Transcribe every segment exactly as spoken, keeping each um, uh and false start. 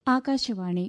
ആകാശവാണി.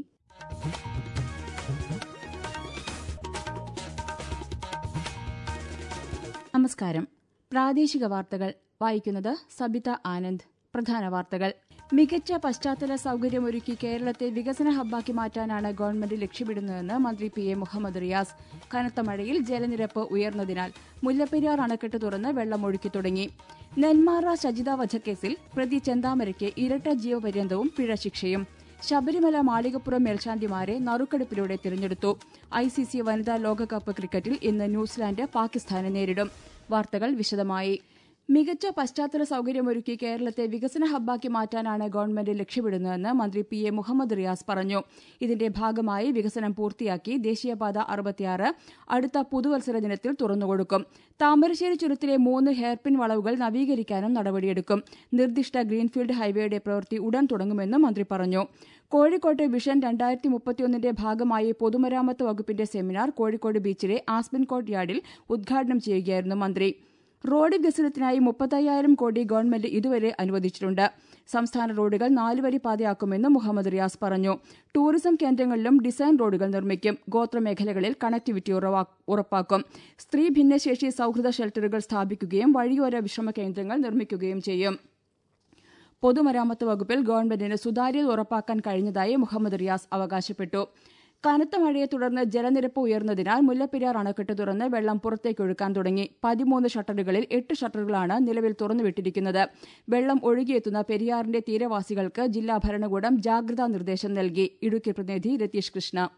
നമസ്കാരം. പ്രാദേശിക വാർത്തകൾ വായിക്കുന്നത് സബിത ആനന്ദ്. പ്രധാന വാർത്തകൾ. മികച്ച പശ്ചാത്തല സൌകര്യമൊരുക്കി കേരളത്തെ വികസന ഹബ്ബാക്കി മാറ്റാനാണ് ഗവൺമെന്റ് ലക്ഷ്യമിടുന്നതെന്ന് മന്ത്രി പി എ മുഹമ്മദ് റിയാസ്. കനത്ത മഴയിൽ ജലനിരപ്പ് ഉയർന്നതിനാൽ മുല്ലപ്പെരിയാർ അണക്കെട്ട് തുറന്ന് വെള്ളം ഒഴുക്കി തുടങ്ങി. നെന്മാറ സജിത വധക്കേസിൽ പ്രതി ചെന്താമരയ്ക്ക് ഇരട്ട ജീവപര്യന്തവും പിഴശിക്ഷയും. ശബരിമല മാളികപ്പുറം മേൽശാന്തിമാരെ നറുക്കെടുപ്പിലൂടെ തിരഞ്ഞെടുത്തു. ഐ സി സി വനിതാ ലോകകപ്പ് ക്രിക്കറ്റിൽ ഇന്ന് ന്യൂസിലാന്റ് പാകിസ്ഥാനെ നേരിടും. വാർത്തകൾ വിശദമായി. മികച്ച പശ്ചാത്തല സൌകര്യമൊരുക്കി കേരളത്തെ വികസന ഹബ്ബാക്കി മാറ്റാനാണ് ഗവൺമെന്റ് ലക്ഷ്യമിടുന്നതെന്ന് മന്ത്രി പി എ മുഹമ്മദ് റിയാസ് പറഞ്ഞു. ഇതിന്റെ ഭാഗമായി വികസനം പൂർത്തിയാക്കി ദേശീയപാത അറുപത്തിയാറ് അടുത്ത പുതുവത്സര ദിനത്തിൽ തുറന്നുകൊടുക്കും. താമരശ്ശേരി ചുരത്തിലെ മൂന്ന് ഹെയർപിൻ വളവുകൾ നവീകരിക്കാനും നടപടിയെടുക്കും. നിർദ്ദിഷ്ട ഗ്രീൻഫീൽഡ് ഹൈവേയുടെ പ്രവൃത്തി ഉടൻ തുടങ്ങുമെന്നും മന്ത്രി പറഞ്ഞു. കോഴിക്കോട്ട് വിഷൻ രണ്ടായിരത്തി മുപ്പത്തിയൊന്നിന്റെ ഭാഗമായി പൊതുമരാമത്ത് വകുപ്പിന്റെ സെമിനാർ കോഴിക്കോട് ബീച്ചിലെ ആസ്പിൻ കോർട്ട് യാർഡിൽ ഉദ്ഘാടനം ചെയ്യുകയായിരുന്നു മന്ത്രി. റോഡ് വികസനത്തിനായി മുപ്പത്തയ്യായിരം കോടി ഗവൺമെന്റ് ഇതുവരെ അനുവദിച്ചിട്ടുണ്ട്. സംസ്ഥാന റോഡുകൾ നാലുവരി പാതയാക്കുമെന്ന് മുഹമ്മദ് റിയാസ് പറഞ്ഞു. ടൂറിസം കേന്ദ്രങ്ങളിലും ഡിസൈൻ റോഡുകൾ നിർമ്മിക്കും. ഗോത്രമേഖലകളിൽ കണക്ടിവിറ്റി ഉറപ്പാക്കും. സ്ത്രീ ഭിന്നശേഷി സൌഹൃദ ഷെൽട്ടറുകൾ സ്ഥാപിക്കുകയും വഴിയോര വിശ്രമ കേന്ദ്രങ്ങൾ നിർമ്മിക്കുകയും ചെയ്യും. പൊതുമരാമത്ത് വകുപ്പിൽ ഗവൺമെന്റിന് സുതാര്യത ഉറപ്പാക്കാൻ കഴിഞ്ഞതായി മുഹമ്മദ് റിയാസ് അവകാശപ്പെട്ടു. കനത്ത മഴയെ തുടർന്ന് ജലനിരപ്പ് ഉയർന്നതിനാൽ മുല്ലപ്പെരിയാർ അണക്കെട്ട് തുറന്ന് വെള്ളം പുറത്തേക്കൊഴുക്കാൻ തുടങ്ങി. പതിമൂന്ന് ഷട്ടറുകളിൽ എട്ട് ഷട്ടറുകളാണ് നിലവിൽ തുറന്നുവിട്ടിരിക്കുന്നത്. വെള്ളം ഒഴുകിയെത്തുന്ന പെരിയാറിന്റെ തീരവാസികൾക്ക് ജില്ലാ ഭരണകൂടം ജാഗ്രതാ നിർദ്ദേശം നൽകി. ഇടുക്കി പ്രതിനിധി രതീഷ് കൃഷ്ണ.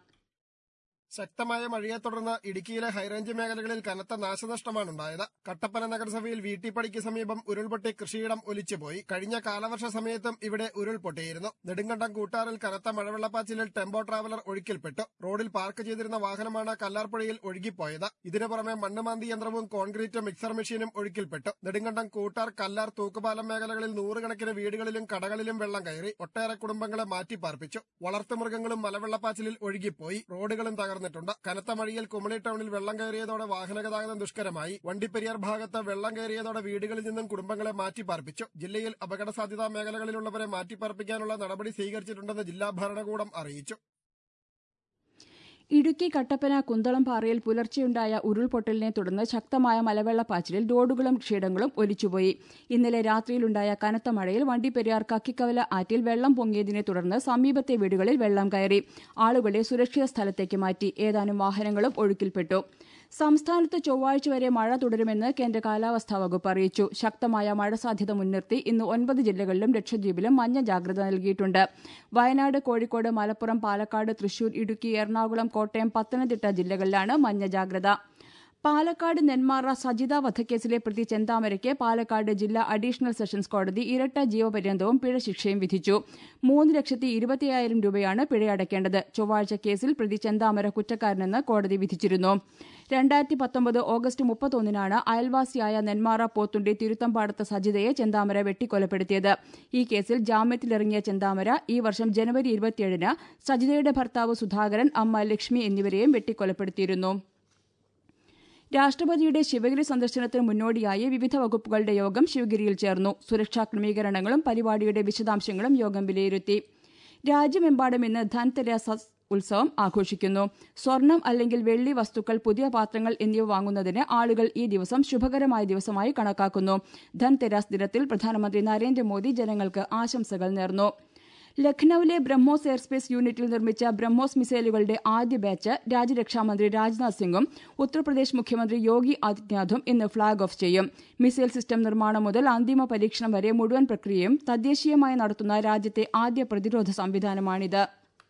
ശക്തമായ മഴയെ തുടർന്ന് ഇടുക്കിയിലെ ഹൈറേഞ്ച് മേഖലകളിൽ കനത്ത നാശനഷ്ടമാണുണ്ടായത്. കട്ടപ്പന നഗരസഭയിൽ വീട്ടിപ്പടിക്ക് സമീപം ഉരുൾപൊട്ടി കൃഷിയിടം ഒലിച്ചുപോയി. കഴിഞ്ഞ കാലവർഷ സമയത്തും ഇവിടെ ഉരുൾപൊട്ടിയിരുന്നു. നെടുങ്കണ്ടം കൂട്ടാറിൽ കനത്ത മഴവെള്ളപ്പാച്ചിലിൽ ടെമ്പോ ട്രാവലർ ഒഴുക്കിൽപ്പെട്ടു. റോഡിൽ പാർക്ക് ചെയ്തിരുന്ന വാഹനമാണ് കല്ലാർപ്പുഴയിൽ ഒഴുകിപ്പോയത്. ഇതിനു പുറമെ മണ്ണുമാന്തി യന്ത്രവും കോൺക്രീറ്റ് മിക്സർ മെഷീനും ഒഴുക്കിൽപ്പെട്ടു. നെടുങ്കണ്ടം കൂട്ടാർ കല്ലാർ തൂക്കുപാലം മേഖലകളിൽ നൂറുകണക്കിന് വീടുകളിലും കടകളിലും വെള്ളം കയറി. ഒട്ടേറെ കുടുംബങ്ങളെ മാറ്റിപ്പാർപ്പിച്ചു. വളർത്തുമൃഗങ്ങളും മലവെള്ളപ്പാച്ചിലിൽ ഒഴുകിപ്പോയി. റോഡുകളും തകർന്നു. കനത്ത മഴയിൽ കുമളി ടൌണിൽ വെള്ളം കയറിയതോടെ വാഹനഗതാഗതം ദുഷ്കരമായി. വണ്ടിപ്പെരിയാർ ഭാഗത്ത് വെള്ളം കയറിയതോടെ വീടുകളിൽ നിന്നും കുടുംബങ്ങളെ മാറ്റിപ്പാർപ്പിച്ചു. ജില്ലയിൽ അപകട സാധ്യതാ മേഖലകളിലുള്ളവരെ മാറ്റിപ്പാർപ്പിക്കാനുള്ള നടപടി സ്വീകരിച്ചിട്ടുണ്ടെന്ന് ജില്ലാ ഭരണകൂടം അറിയിച്ചു. ഇടുക്കി കട്ടപ്പന കുന്തളം പാറയിൽ പുലർച്ചെയുണ്ടായ ഉരുൾപൊട്ടലിനെ തുടർന്ന് ശക്തമായ മലവെള്ളപ്പാച്ചിലിൽ റോഡുകളും കൃഷിയിടങ്ങളും ഒലിച്ചുപോയി. ഇന്നലെ രാത്രിയിലുണ്ടായ കനത്ത മഴയിൽ വണ്ടിപ്പെരിയാർ കക്കിക്കവല ആറ്റിൽ വെള്ളം പൊങ്ങിയതിനെ തുടർന്ന് സമീപത്തെ വീടുകളിൽ വെള്ളം കയറി. ആളുകളെ സുരക്ഷിത സ്ഥലത്തേക്ക് മാറ്റി. ഏതാനും വാഹനങ്ങളും ഒഴുക്കിൽപ്പെട്ടു. സംസ്ഥാനത്ത് ചൊവ്വാഴ്ച വരെ മഴ തുടരുമെന്ന് കേന്ദ്ര കാലാവസ്ഥാ വകുപ്പ് അറിയിച്ചു. ശക്തമായ മഴ സാധ്യത മുൻനിർത്തി ഇന്ന് ഒൻപത് ജില്ലകളിലും ലക്ഷദ്വീപിലും മഞ്ഞ ജാഗ്രത നൽകിയിട്ടുണ്ട്. വയനാട്, കോഴിക്കോട്, മലപ്പുറം, പാലക്കാട്, തൃശൂർ, ഇടുക്കി, എറണാകുളം, കോട്ടയം, പത്തനംതിട്ട ജില്ലകളിലാണ് മഞ്ഞ ജാഗ്രത. പാലക്കാട് നെന്മാറ സജിത വധക്കേസിലെ പ്രതി ചെന്താമരയ്ക്ക് പാലക്കാട് ജില്ലാ അഡീഷണൽ സെഷൻസ് കോടതി ഇരട്ട ജീവപര്യന്തവും പിഴശിക്ഷയും വിധിച്ചു. മൂന്ന് ലക്ഷത്തി ഇരുപത്തിയ്യായിരം രൂപയാണ് പിഴയടയ്ക്കേണ്ടത്. ചൊവ്വാഴ്ച കേസിൽ പ്രതി ചെന്താമര കുറ്റക്കാരനെന്ന് കോടതി വിധിച്ചിരുന്നു. രണ്ടായിരത്തി പത്തൊമ്പത് ഓഗസ്റ്റ് മുപ്പത്തൊന്നിനാണ് അയൽവാസിയായ നെന്മാറ പോത്തുണ്ടി തിരുത്തമ്പാടത്ത് സജിതയെ ചെന്താമര വെട്ടിക്കൊലപ്പെടുത്തിയത്. ഈ കേസിൽ ജാമ്യത്തിലിറങ്ങിയ ചെന്താമര ഈ വർഷം ജനുവരി ഇരുപത്തിയേഴിന് സജിതയുടെ ഭർത്താവ് സുധാകരൻ, അമ്മ ലക്ഷ്മി എന്നിവരെയും വെട്ടിക്കൊലപ്പെടുത്തിയിരുന്നു. രാഷ്ട്രപതിയുടെ ശിവഗിരി സന്ദർശനത്തിന് മുന്നോടിയായി വിവിധ വകുപ്പുകളുടെ യോഗം ശിവഗിരിയിൽ ചേർന്നു. സുരക്ഷാ ക്രമീകരണങ്ങളും പരിപാടിയുടെ വിശദാംശങ്ങളും യോഗം വിലയിരുത്തി. രാജ്യമെമ്പാടും ഇന്ന് ധൻതെരസ് ഉത്സവം ആഘോഷിക്കുന്നു. സ്വർണം അല്ലെങ്കിൽ വെള്ളി വസ്തുക്കൾ, പുതിയ പാത്രങ്ങൾ എന്നിവ വാങ്ങുന്നതിന് ആളുകൾ ഈ ദിവസം ശുഭകരമായ ദിവസമായി കണക്കാക്കുന്നു. ധൻതെരസ് ദിനത്തിൽ പ്രധാനമന്ത്രി നരേന്ദ്രമോദി ജനങ്ങൾക്ക് ആശംസകൾ നേർന്നു. ലഖ്നൌവിലെ ബ്രഹ്മോസ് എയർസ്പേസ് യൂണിറ്റിൽ നിർമ്മിച്ച ബ്രഹ്മോസ് മിസൈലുകളുടെ ആദ്യ ബാച്ച് രാജ്യരക്ഷാമന്ത്രി രാജ്നാഥ് സിംഗും ഉത്തർപ്രദേശ് മുഖ്യമന്ത്രി യോഗി ആദിത്യനാഥും ഇന്ന് ഫ്ളാഗ് ഓഫ് ചെയ്യും. മിസൈൽ സിസ്റ്റം നിർമ്മാണം മുതൽ അന്തിമ പരീക്ഷണം വരെ മുഴുവൻ പ്രക്രിയയും തദ്ദേശീയമായി നടത്തുന്ന രാജ്യത്തെ ആദ്യ പ്രതിരോധ സംവിധാനമാണിത്.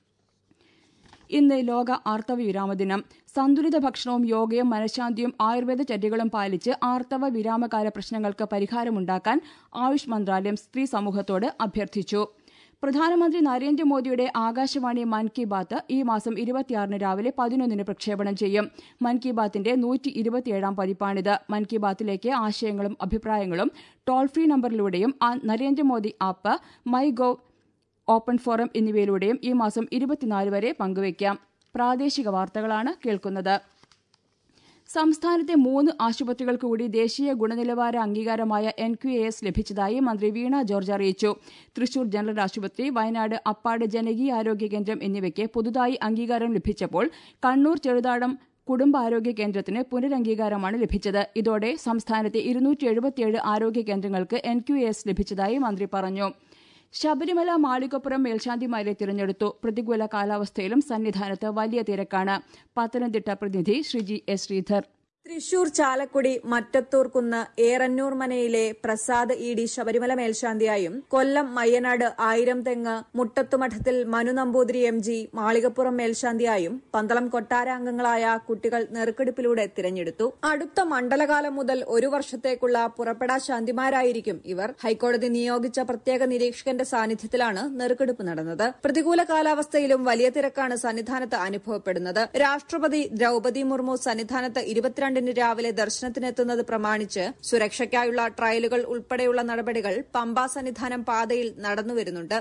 ഇന്ന് ലോക ആർത്തവ വിരാമ ദിനം. സന്തുലിത ഭക്ഷണവും യോഗയും മനഃശാന്തിയും ആയുർവേദ ചര്യകളും പാലിച്ച് ആർത്തവ വിരാമകാല പ്രശ്നങ്ങൾക്ക് പരിഹാരമുണ്ടാക്കാൻ ആയുഷ് മന്ത്രാലയം സ്ത്രീ സമൂഹത്തോട് അഭ്യർത്ഥിച്ചു. പ്രധാനമന്ത്രി നരേന്ദ്രമോദിയുടെ ആകാശവാണി മൻ കി ബാത്ത് ഈ മാസം ഇരുപത്തിയാറിന് രാവിലെ പതിനൊന്നിന് പ്രക്ഷേപണം ചെയ്യും. മൻ കി ബാത്തിന്റെ നൂറ്റി ഇരുപത്തിയേഴാം പതിപ്പാണിത്. മൻ കി ബാത്തിലേക്ക് ആശയങ്ങളും അഭിപ്രായങ്ങളും ടോൾ ഫ്രീ നമ്പറിലൂടെയും Narendra Modi app, my gov open forum എന്നിവയിലൂടെയും ഈ മാസം ഇരുപത്തിനാല് വരെ പങ്കുവയ്ക്കാം. പ്രാദേശിക വാർത്തകളാണ് കേൾക്കുന്നത്. സംസ്ഥാനത്തെ മൂന്ന് ആശുപത്രികൾക്ക് കൂടി ദേശീയ ഗുണനിലവാര അംഗീകാരമായ എൻ ക്യു എ എസ് ലഭിച്ചതായി മന്ത്രി വീണ ജോർജ് അറിയിച്ചു. തൃശൂർ ജനറൽ ആശുപത്രി, വയനാട് അപ്പാട് ജനകീയ ആരോഗ്യ കേന്ദ്രം എന്നിവയ്ക്ക് പുതുതായി അംഗീകാരം ലഭിച്ചപ്പോൾ കണ്ണൂർ ചെറുതാഴം കുടുംബാരോഗ്യ കേന്ദ്രത്തിന് പുനരംഗീകാരമാണ് ലഭിച്ചത്. ഇതോടെ സംസ്ഥാനത്തെ ഇരുന്നൂറ്റി എഴുപത്തിയേഴ് ആരോഗ്യ കേന്ദ്രങ്ങൾക്ക് എൻ ക്യു എ എസ് ലഭിച്ചതായി മന്ത്രി പറഞ്ഞു. ശബരിമല മാളികപ്പുറം മേൽശാന്തിമാരെ തിരഞ്ഞെടുത്തു. പ്രതികൂല കാലാവസ്ഥയിലും സന്നിധാനത്ത് വലിയ തിരക്കാണ്. പത്തനംതിട്ട പ്രതിനിധി ശ്രീജി എസ് ശ്രീധർ. തൃശൂർ ചാലക്കുടി മറ്റത്തൂർക്കുന്ന് ഏറന്നൂർ മനയിലെ പ്രസാദ് ഇ ഡി ശബരിമല മേൽശാന്തിയായും, കൊല്ലം മയ്യനാട് ആയിരം തെങ്ങ് മുട്ടത്തുമഠത്തിൽ മനു നമ്പൂതിരി എം ജി മാളികപ്പുറം മേൽശാന്തിയായും പന്തളം കൊട്ടാരാംഗങ്ങളായ കുട്ടികൾ നെറുക്കെടുപ്പിലൂടെ തിരഞ്ഞെടുത്തു. അടുത്ത മണ്ഡലകാലം മുതൽ ഒരു വർഷത്തേക്കുള്ള പുറപ്പെടാ ശാന്തിമാരായിരിക്കും ഇവർ. ഹൈക്കോടതി നിയോഗിച്ച പ്രത്യേക നിരീക്ഷകന്റെ സാന്നിധ്യത്തിലാണ് നെറുക്കെടുപ്പ് നടന്നത്. പ്രതികൂല കാലാവസ്ഥയിലും വലിയ തിരക്കാണ് സന്നിധാനത്ത് അനുഭവപ്പെടുന്നത്. രാഷ്ട്രപതി ദ്രൌപദി മുർമു സന്നിധാനത്ത് ഇരുപത്തിരണ്ട് രാവിലെ ദർശനത്തിനെത്തുന്നത് പ്രമാണിച്ച് സുരക്ഷയ്ക്കായുള്ള ട്രയലുകൾ ഉൾപ്പെടെയുള്ള നടപടികൾ പമ്പാ സന്നിധാനം പാതയിൽ നടന്നുവരുന്നുണ്ട്.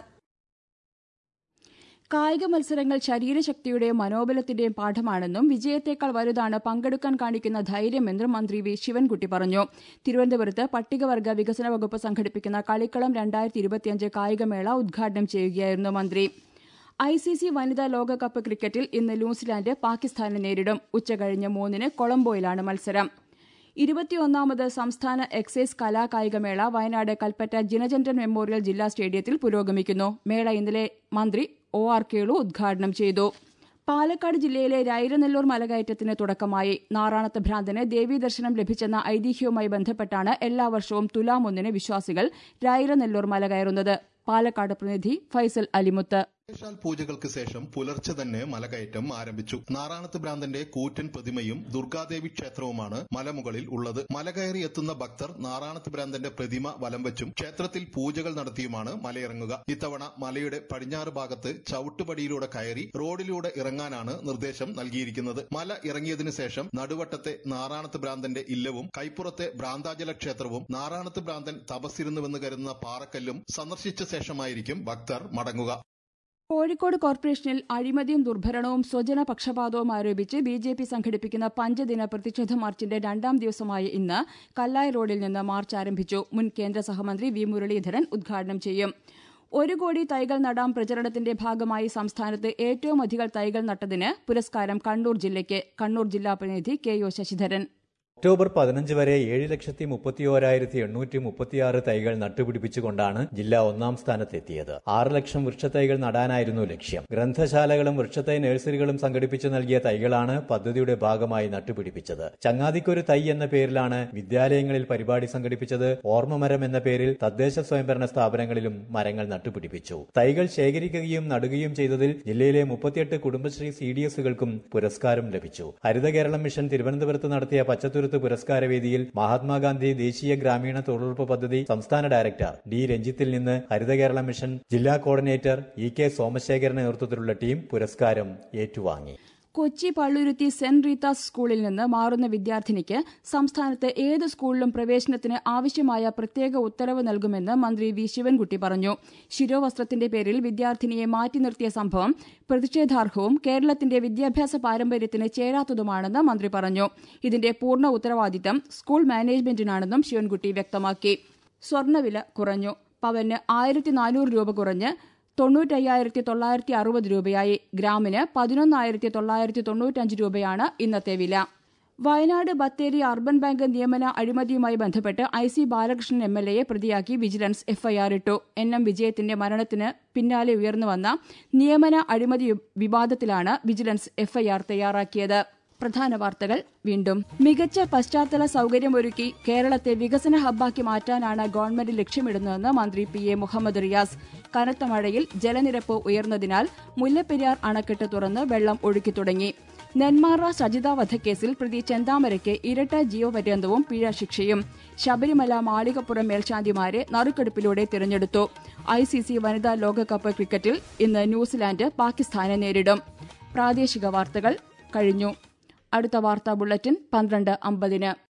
കായിക മത്സരങ്ങൾ ശരീരശക്തിയുടെയും മനോബലത്തിന്റെയും പാഠമാണെന്നും വിജയത്തേക്കാൾ വലുതാണ് പങ്കെടുക്കാൻ കാണിക്കുന്ന ധൈര്യമെന്നും മന്ത്രി വി ശിവൻകുട്ടി പറഞ്ഞു. തിരുവനന്തപുരത്ത് പട്ടികവർഗ വികസന വകുപ്പ് സംഘടിപ്പിക്കുന്ന കളിക്കളം രണ്ടായിരത്തി ഇരുപത്തിയഞ്ച് കായികമേള ഉദ്ഘാടനം ചെയ്യുകയായിരുന്നു മന്ത്രി. ഐ സി സി വനിതാ ലോകകപ്പ് ക്രിക്കറ്റിൽ ഇന്ന് ന്യൂസിലാന്റ് പാകിസ്ഥാനെ നേരിടും. ഉച്ചകഴിഞ്ഞ് മൂന്നിന് കൊളംബോയിലാണ് മത്സരം. ഇരുപത്തിയൊന്നാമത് സംസ്ഥാന എക്സൈസ് കലാകായികമേള വയനാട് കൽപ്പറ്റ ജിനചന്ദ്രൻ മെമ്മോറിയൽ ജില്ലാ സ്റ്റേഡിയത്തിൽ പുരോഗമിക്കുന്നു. മേള ഇന്നലെ മന്ത്രി ഒ ആർ കേളു ഉദ്ഘാടനം ചെയ്തു. പാലക്കാട് ജില്ലയിലെ രൈരനെല്ലൂർ മലകയറ്റത്തിന് തുടക്കമായി. നാറാണത്ത് ഭ്രാന്തന് ദേവീദർശനം ലഭിച്ചെന്ന ഐതിഹ്യവുമായി ബന്ധപ്പെട്ടാണ് എല്ലാ വർഷവും തുലാം ഒന്നിന് വിശ്വാസികൾ രൈരനെല്ലൂർ മല കയറുന്നത്. പാലക്കാട് പ്രതിനിധി ഫൈസൽ അലിമുത്ത്. വിശേഷാൽ പൂജകൾക്ക് ശേഷം പുലർച്ചെ തന്നെ മലകയറ്റം ആരംഭിച്ചു. നാറാണത്ത് ഭ്രാന്തന്റെ കൂറ്റൻ പ്രതിമയും ദുർഗാദേവി ക്ഷേത്രവുമാണ് മലമുകളിൽ ഉള്ളത്. മലകയറി എത്തുന്ന ഭക്തർ നാറാണത്ത് ഭ്രാന്തന്റെ പ്രതിമ വലം വെച്ചും ക്ഷേത്രത്തിൽ പൂജകൾ നടത്തിയുമാണ് മലയിറങ്ങുക. ഇത്തവണ മലയുടെ പടിഞ്ഞാറ് ഭാഗത്ത് ചവിട്ടുപടിയിലൂടെ കയറി റോഡിലൂടെ ഇറങ്ങാനാണ് നിർദ്ദേശം നൽകിയിരിക്കുന്നത്. മല ഇറങ്ങിയതിനു ശേഷം നടുവട്ടത്തെ നാറാണത്ത് ഭ്രാന്തന്റെ ഇല്ലവും കൈപ്പുറത്തെ ഭ്രാന്താചല ക്ഷേത്രവും നാറാണത്ത് ഭ്രാന്തൻ തപസ്സിരുന്നുവെന്ന് കരുതുന്ന പാറക്കല്ലും സന്ദർശിച്ച ശേഷമായിരിക്കും ഭക്തർ മടങ്ങുക. കോഴിക്കോട് കോർപ്പറേഷനിൽ അഴിമതിയും ദുർഭരണവും സ്വജന പക്ഷപാതവും ആരോപിച്ച് ബി ജെ പി സംഘടിപ്പിക്കുന്ന പഞ്ചദിന പ്രതിഷേധ മാർച്ചിന്റെ രണ്ടാം ദിവസമായ ഇന്ന് കല്ലായി റോഡിൽ നിന്ന് മാർച്ച് ആരംഭിച്ചു. മുൻ കേന്ദ്ര സഹമന്ത്രി വി മുരളീധരൻ ഉദ്ഘാടനം ചെയ്യും. ഒരു കോടി തൈകൾ നടാം പ്രചരണത്തിന്റെ ഭാഗമായി സംസ്ഥാനത്ത് ഏറ്റവും അധികം തൈകൾ നട്ടതിന് പുരസ്കാരം കണ്ണൂർ ജില്ലയ്ക്ക്. കണ്ണൂർ ജില്ലാ പ്രതിനിധി കെ ഒ ശശിധരൻ. ഒക്ടോബർ പതിനഞ്ച് വരെ ഏഴ് ലക്ഷത്തി മുപ്പത്തിയോരായിരത്തി എണ്ണൂറ്റി മുപ്പത്തിയാറ് തൈകൾ നട്ടുപിടിപ്പിച്ചുകൊണ്ടാണ് ജില്ല ഒന്നാം സ്ഥാനത്തെത്തിയത്. ആറ് ലക്ഷം വൃക്ഷത്തൈകൾ നടാനായിരുന്നു ലക്ഷ്യം. ഗ്രന്ഥശാലകളും വൃക്ഷത്തൈ നഴ്സറികളും സംഘടിപ്പിച്ചു നൽകിയ തൈകളാണ് പദ്ധതിയുടെ ഭാഗമായി നട്ടുപിടിപ്പിച്ചത്. ചങ്ങാതിക്കൊരു തൈ എന്ന പേരിലാണ് വിദ്യാലയങ്ങളിൽ പരിപാടി സംഘടിപ്പിച്ചത്. ഓർമ്മമരം എന്ന പേരിൽ തദ്ദേശ സ്വയംഭരണ സ്ഥാപനങ്ങളിലും മരങ്ങൾ നട്ടുപിടിപ്പിച്ചു. തൈകൾ ശേഖരിക്കുകയും നടുകയും ചെയ്തതിൽ ജില്ലയിലെ മുപ്പത്തിയെട്ട് കുടുംബശ്രീ സി ഡി എസുകൾക്കും പുരസ്കാരം ലഭിച്ചു. ഹരിത കേരളം മിഷൻ തിരുവനന്തപുരത്ത് നടത്തിയ പച്ചത്തുരുത്ത് പുരസ്കാരവേദിയിൽ മഹാത്മാഗാന്ധി ദേശീയ ഗ്രാമീണ തൊഴിലുറപ്പ് പദ്ധതി സംസ്ഥാന ഡയറക്ടർ ഡി രഞ്ജിത്തിൽ നിന്ന് ഹരിത കേരള മിഷൻ ജില്ലാ കോർഡിനേറ്റർ ഇ കെ സോമശേഖരന്റെ നേതൃത്വത്തിലുള്ള ടീം പുരസ്കാരം ഏറ്റുവാങ്ങി. കൊച്ചി പള്ളുരുത്തി സെന്റ് റീത്താസ് സ്കൂളിൽ നിന്ന് മാറുന്ന വിദ്യാർത്ഥിനിക്ക് സംസ്ഥാനത്ത് ഏത് സ്കൂളിലും പ്രവേശനത്തിന് ആവശ്യമായ പ്രത്യേക ഉത്തരവ് നൽകുമെന്ന് മന്ത്രി വി ശിവൻകുട്ടി പറഞ്ഞു. ശിരോവസ്ത്രത്തിന്റെ പേരിൽ വിദ്യാർത്ഥിനിയെ മാറ്റി നിർത്തിയ സംഭവം പ്രതിഷേധാർഹവും കേരളത്തിന്റെ വിദ്യാഭ്യാസ പാരമ്പര്യത്തിന് ചേരാത്തതുമാണെന്ന് മന്ത്രി പറഞ്ഞു. ഇതിന്റെ പൂർണ്ണ ഉത്തരവാദിത്തം സ്കൂൾ മാനേജ്മെന്റിനാണെന്നും ശിവൻകുട്ടി വ്യക്തമാക്കി. സ്വർണ്ണവില കുറഞ്ഞു. പവന് ആയിരത്തി നാനൂറ് രൂപ കുറഞ്ഞ് തൊണ്ണൂറ്റയ്യായിരത്തി തൊള്ളായിരത്തി അറുപത് രൂപയായി. ഗ്രാമിന് പതിനൊന്നായിരത്തി തൊള്ളായിരത്തി തൊണ്ണൂറ്റഞ്ച് രൂപയാണ് ഇന്നത്തെ വില. വയനാട് ബത്തേരി അർബൻ ബാങ്ക് നിയമന അഴിമതിയുമായി ബന്ധപ്പെട്ട് I C Balakrishnan M L എയെ പ്രതിയാക്കി വിജിലൻസ് എഫ്ഐആർ ഇട്ടു. എൻ എം വിജയത്തിന്റെ മരണത്തിന് പിന്നാലെ ഉയർന്നുവന്ന നിയമന അഴിമതി വിവാദത്തിലാണ് വിജിലൻസ് എഫ്ഐആർ തയ്യാറാക്കിയത്. പ്രധാന വാർത്തകൾ വീണ്ടും. മികച്ച പശ്ചാത്തല സൌകര്യമൊരുക്കി കേരളത്തെ വികസന ഹബ്ബാക്കി മാറ്റാനാണ് ഗവൺമെന്റ് ലക്ഷ്യമിടുന്നതെന്ന് മന്ത്രി പി എ മുഹമ്മദ് റിയാസ്. കനത്ത മഴയിൽ ജലനിരപ്പ് ഉയർന്നതിനാൽ മുല്ലപ്പെരിയാർ അണക്കെട്ട് തുറന്ന് വെള്ളം ഒഴുക്കി തുടങ്ങി. നെന്മാറ സജിത വധക്കേസിൽ പ്രതി ചെന്താമരയ്ക്ക് ഇരട്ട ജീവപര്യന്തവും പിഴ ശിക്ഷയും. ശബരിമല മാളികപ്പുറം മേൽശാന്തിമാരെ നറുക്കെടുപ്പിലൂടെ തിരഞ്ഞെടുത്തു. ഐ സി സി വനിതാ ലോകകപ്പ് ക്രിക്കറ്റിൽ ഇന്ന് ന്യൂസിലാന്റ് പാകിസ്ഥാനെ നേരിടും. പ്രാദേശിക വാർത്തകൾ കഴിഞ്ഞു. അടുത്ത വാർത്താ ബുള്ളറ്റിൻ പന്ത്രണ്ട് അമ്പതിന്.